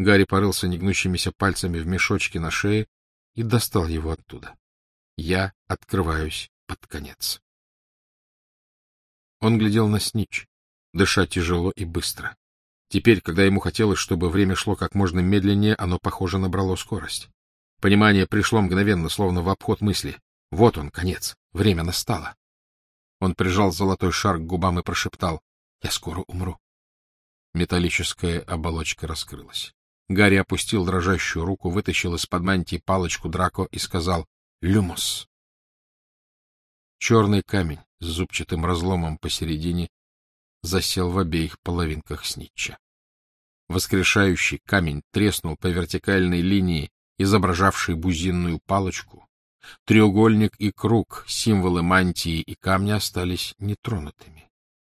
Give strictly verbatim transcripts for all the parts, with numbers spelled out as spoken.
Гарри порылся негнущимися пальцами в мешочке на шее и достал его оттуда. Я открываюсь под конец. Он глядел на снитч, дыша тяжело и быстро. Теперь, когда ему хотелось, чтобы время шло как можно медленнее, оно, похоже, набрало скорость. Понимание пришло мгновенно, словно в обход мысли. Вот он, конец. Время настало. Он прижал золотой шар к губам и прошептал: — Я скоро умру. Металлическая оболочка раскрылась. Гарри опустил дрожащую руку, вытащил из-под мантии палочку Драко и сказал: — Люмос. Черный камень с зубчатым разломом посередине засел в обеих половинках снитча. Воскрешающий камень треснул по вертикальной линии, изображавшей бузинную палочку. Треугольник и круг, символы мантии и камня, остались нетронутыми.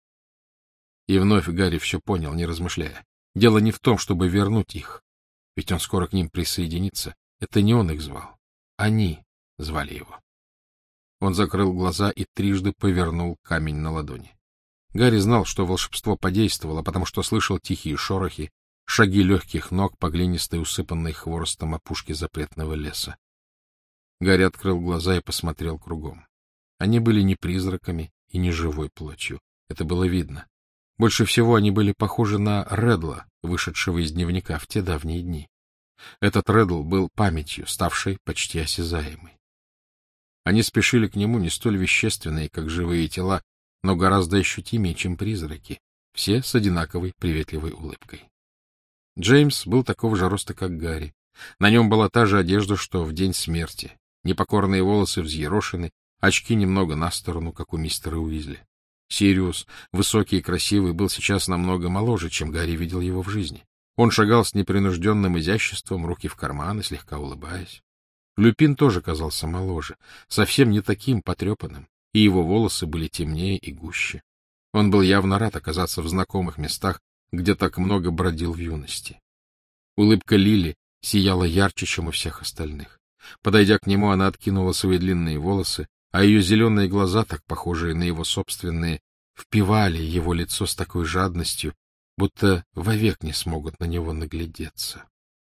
И вновь Гарри все понял, не размышляя. Дело не в том, чтобы вернуть их, ведь он скоро к ним присоединится. Это не он их звал. Они звали его. Он закрыл глаза и трижды повернул камень на ладони. Гарри знал, что волшебство подействовало, потому что слышал тихие шорохи, шаги легких ног по глинистой, усыпанной хворостом опушке запретного леса. Гарри открыл глаза и посмотрел кругом. Они были не призраками и не живой плотью. Это было видно. Больше всего они были похожи на Редла, вышедшего из дневника в те давние дни. Этот Редл был памятью, ставшей почти осязаемой. Они спешили к нему, не столь вещественные, как живые тела, но гораздо ощутимее, чем призраки, все с одинаковой приветливой улыбкой. Джеймс был такого же роста, как Гарри. На нем была та же одежда, что в день смерти. Непокорные волосы взъерошены, очки немного на сторону, как у мистера Уизли. Сириус, высокий и красивый, был сейчас намного моложе, чем Гарри видел его в жизни. Он шагал с непринужденным изяществом, руки в карманы, слегка улыбаясь. Люпин тоже казался моложе, совсем не таким потрепанным, и его волосы были темнее и гуще. Он был явно рад оказаться в знакомых местах, где так много бродил в юности. Улыбка Лили сияла ярче, чем у всех остальных. Подойдя к нему, она откинула свои длинные волосы, а ее зеленые глаза, так похожие на его собственные, впивали его лицо с такой жадностью, будто вовек не смогут на него наглядеться.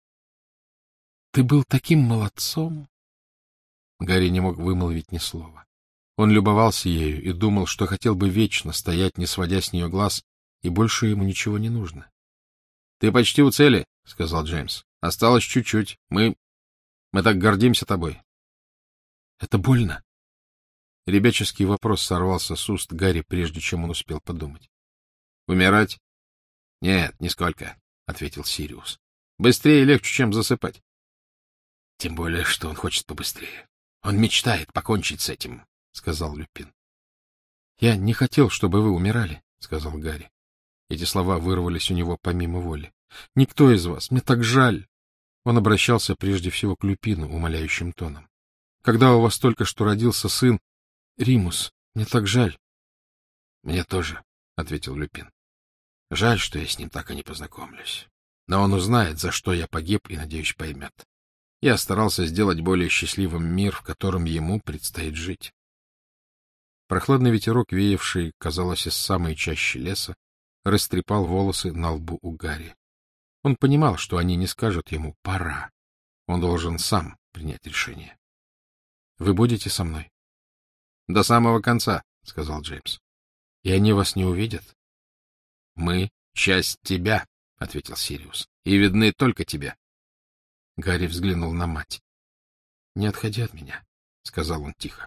— Ты был таким молодцом! Гарри не мог вымолвить ни слова. Он любовался ею и думал, что хотел бы вечно стоять, не сводя с нее глаз, и больше ему ничего не нужно. — Ты почти у цели, — сказал Джеймс. — Осталось чуть-чуть. Мы... мы так гордимся тобой. — Это больно? Ребяческий вопрос сорвался с уст Гарри, прежде чем он успел подумать. — Умирать? — Нет, нисколько, — ответил Сириус. — Быстрее и легче, чем засыпать. — Тем более, что он хочет побыстрее. Он мечтает покончить с этим, — сказал Люпин. — Я не хотел, чтобы вы умирали, — сказал Гарри. Эти слова вырвались у него помимо воли. — Никто из вас, мне так жаль. Он обращался прежде всего к Люпину умоляющим тоном. — Когда у вас только что родился сын, Римус, мне так жаль. — Мне тоже, — ответил Люпин. — Жаль, что я с ним так и не познакомлюсь. Но он узнает, за что я погиб, и, надеюсь, поймет. Я старался сделать более счастливым мир, в котором ему предстоит жить. Прохладный ветерок, веявший, казалось, из самой чащи леса, растрепал волосы на лбу у Гарри. Он понимал, что они не скажут ему «пора». Он должен сам принять решение. — Вы будете со мной? — До самого конца, — сказал Джеймс. — И они вас не увидят? — Мы — часть тебя, — ответил Сириус, — и видны только тебе. Гарри взглянул на мать. — Не отходи от меня, — сказал он тихо.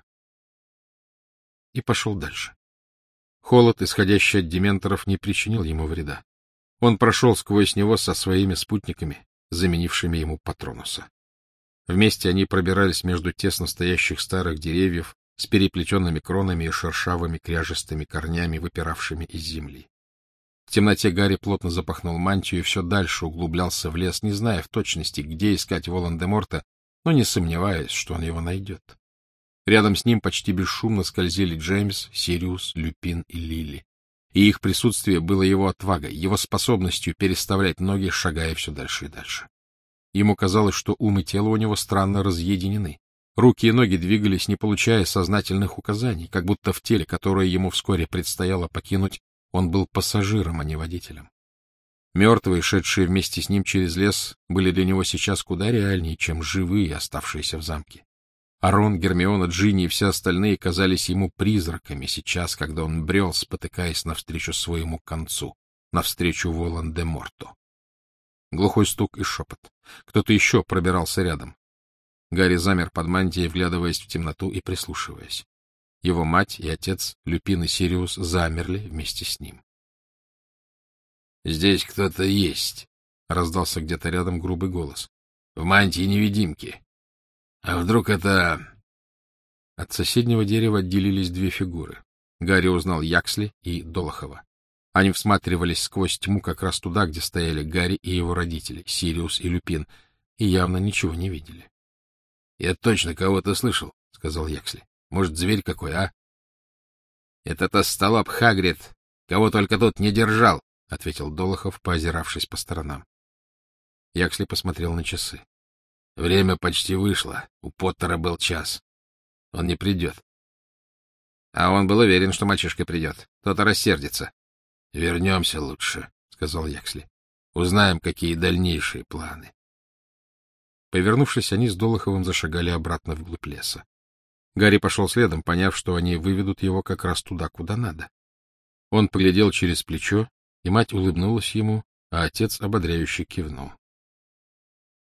И пошел дальше. Холод, исходящий от дементоров, не причинил ему вреда. Он прошел сквозь него со своими спутниками, заменившими ему Патронуса. Вместе они пробирались между тесно стоящих старых деревьев с переплетенными кронами и шершавыми кряжестыми корнями, выпиравшими из земли. В темноте Гарри плотно запахнул мантию и все дальше углублялся в лес, не зная в точности, где искать Волан-де-Морта, но не сомневаясь, что он его найдет. Рядом с ним почти бесшумно скользили Джеймс, Сириус, Люпин и Лили. И их присутствие было его отвагой, его способностью переставлять ноги, шагая все дальше и дальше. Ему казалось, что ум и тело у него странно разъединены. Руки и ноги двигались, не получая сознательных указаний, как будто в теле, которое ему вскоре предстояло покинуть, он был пассажиром, а не водителем. Мертвые, шедшие вместе с ним через лес, были для него сейчас куда реальнее, чем живые, оставшиеся в замке. Арон, Гермиона, Джинни и все остальные казались ему призраками сейчас, когда он брел, спотыкаясь навстречу своему концу, навстречу Волан-де-Морту. Глухой стук и шепот. Кто-то еще пробирался рядом. Гарри замер под мантией, вглядываясь в темноту и прислушиваясь. Его мать и отец, Люпин и Сириус, замерли вместе с ним. — Здесь кто-то есть, — раздался где-то рядом грубый голос. — В мантии-невидимки. А вдруг это... От соседнего дерева отделились две фигуры. Гарри узнал Яксли и Долохова. Они всматривались сквозь тьму как раз туда, где стояли Гарри и его родители, Сириус и Люпин, и явно ничего не видели. — Я точно кого-то слышал, — сказал Яксли. — Может, зверь какой, а? — Это остолоп Хагрид, кого только тут не держал, — ответил Долохов, поозиравшись по сторонам. Яксли посмотрел на часы. — Время почти вышло. У Поттера был час. Он не придет. — А он был уверен, что мальчишка придет. Кто-то рассердится. — Вернемся лучше, — сказал Яксли. — Узнаем, какие дальнейшие планы. Повернувшись, они с Долоховым зашагали обратно вглубь леса. Гарри пошел следом, поняв, что они выведут его как раз туда, куда надо. Он поглядел через плечо, и мать улыбнулась ему, а отец ободряюще кивнул.